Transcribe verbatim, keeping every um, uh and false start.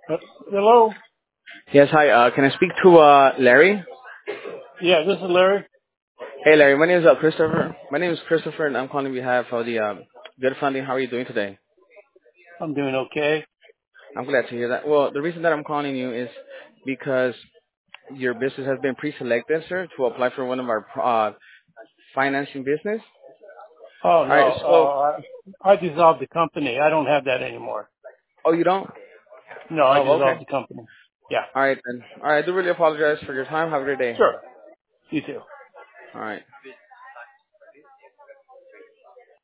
Uh, hello? Yes, hi. Uh, can I speak to uh, Larry? Yeah, this is Larry. Hey, Larry. My name is uh, Christopher. My name is Christopher, and I'm calling on behalf of the um, Good Funding. How are you doing today? I'm doing okay. I'm glad to hear that. Well, the reason that I'm calling you is because your business has been pre-selected, sir, to apply for one of our uh, financing business. Oh, All no. right. So, Uh, I, I dissolved the company. I don't have that anymore. oh, you don't? No, I Oh, okay. dissolved the company. Yeah. All right then. All right. I do really apologize for your time. Have a great day. Sure. You too. All right.